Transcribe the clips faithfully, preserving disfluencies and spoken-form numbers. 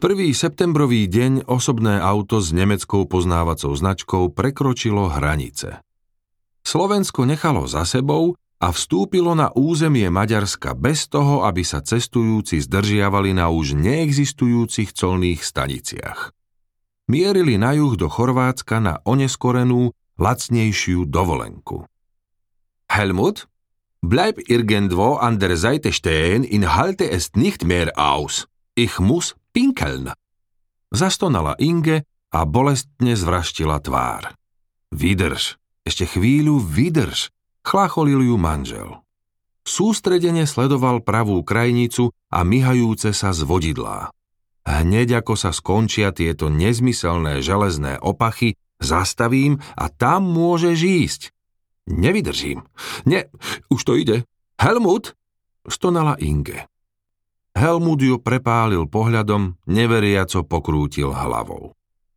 prvý septembrový deň osobné auto s nemeckou poznávacou značkou prekročilo hranice. Slovensko nechalo za sebou a vstúpilo na územie Maďarska bez toho, aby sa cestujúci zdržiavali na už neexistujúcich colných staniciach. Mierili na juh do Chorvátska na oneskorenú, lacnejšiu dovolenku. Helmut, bleib irgendwo an der Seite stehen, in halte es nicht mehr aus. Ich muss pinkeln. Zastonala Inge a bolestne zvraštila tvár. Vydrž, ešte chvíľu vydrž, chlácholil ju manžel. Sústredene sledoval pravú krajnicu a myhajúce sa z vodidlá. Hneď ako sa skončia tieto nezmyselné železné opachy, zastavím a tam môžeš ísť. Nevydržím. Ne, už to ide. Helmut, stonala Inge. Helmut ju prepálil pohľadom, neveriaco pokrútil hlavou.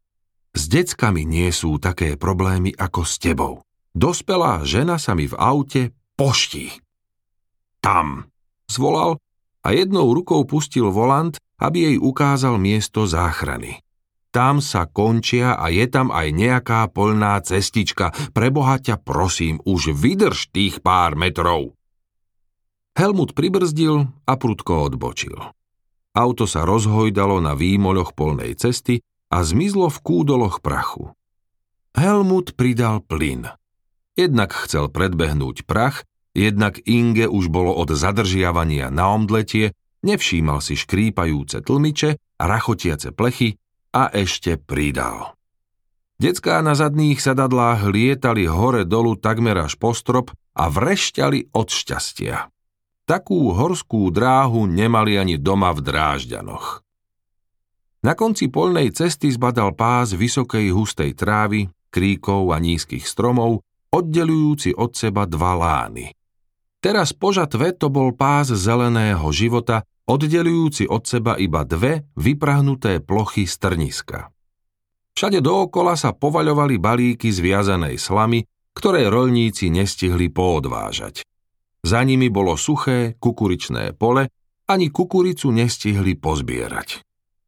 S deckami nie sú také problémy ako s tebou. Dospelá žena sa mi v aute poští. Tam, zvolal a jednou rukou pustil volant, aby jej ukázal miesto záchrany. Tam sa končia a je tam aj nejaká poľná cestička. Preboha ťa prosím, už vydrž tých pár metrov. Helmut pribrzdil a prudko odbočil. Auto sa rozhojdalo na výmoľoch poľnej cesty a zmizlo v kúdoloch prachu. Helmut pridal plyn. Jednak chcel predbehnúť prach, jednak Inge už bolo od zadržiavania na omdletie, nevšímal si škrípajúce tlmiče a rachotiace plechy a ešte pridal. Decká na zadných sedadlách lietali hore-dolu takmer až po strop a vrešťali od šťastia. Takú horskú dráhu nemali ani doma v Drážďanoch. Na konci poľnej cesty zbadal pás vysokej hustej trávy, kríkov a nízkych stromov, oddelujúci od seba dva lány. Teraz po žatve to bol pás zeleného života, oddelujúci od seba iba dve vyprahnuté plochy strniska. Všade dookola sa povaľovali balíky z viazanej slamy, ktoré roľníci nestihli poodvážať. Za nimi bolo suché kukuričné pole, ani kukuricu nestihli pozbierať.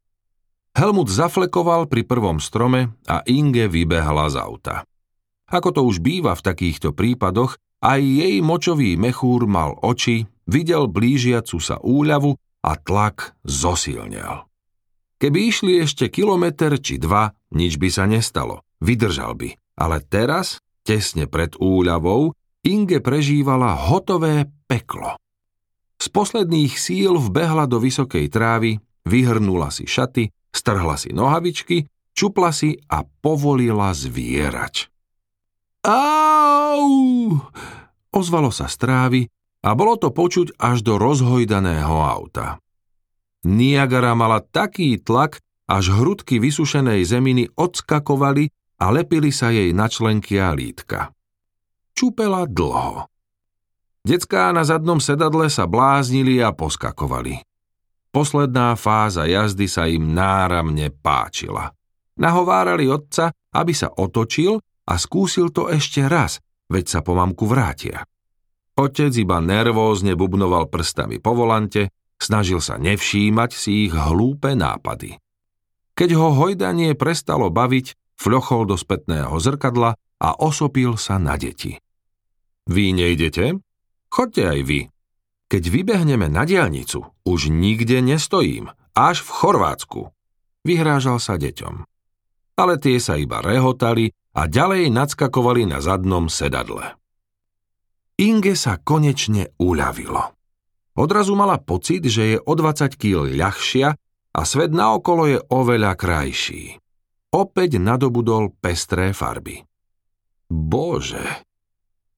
Helmut zaflekoval pri prvom strome a Inge vybehla z auta. Ako to už býva v takýchto prípadoch, aj jej močový mechúr mal oči, videl blížiacu sa úľavu a tlak zosilnel. Keby išli ešte kilometer či dva, nič by sa nestalo, vydržal by. Ale teraz, tesne pred úľavou, Inge prežívala hotové peklo. Z posledných síl vbehla do vysokej trávy, vyhrnula si šaty, strhla si nohavičky, čupla si a povolila zvierač. Au! Ozvalo sa z trávy a bolo to počuť až do rozhojdaného auta. Niagara mala taký tlak, až hrudky vysušenej zeminy odskakovali a lepili sa jej na členky a lítka. Čupela dlho. Decká na zadnom sedadle sa bláznili a poskakovali. Posledná fáza jazdy sa im náramne páčila. Nahovárali otca, aby sa otočil a skúsil to ešte raz, veď sa po mamku vrátia. Otec iba nervózne bubnoval prstami po volante, snažil sa nevšímať si ich hlúpe nápady. Keď ho hojdanie prestalo baviť, fľochol do spätného zrkadla a osopil sa na deti. Vy nejdete? Choďte aj vy. Keď vybehneme na diaľnicu, už nikde nestojím, až v Chorvátsku. Vyhrážal sa deťom. Ale tie sa iba rehotali a ďalej nadskakovali na zadnom sedadle. Inge sa konečne uľavilo. Odrazu mala pocit, že je o dvadsať kíl ľahšia a svet naokolo je oveľa krajší. Opäť nadobudol pestré farby. Bože,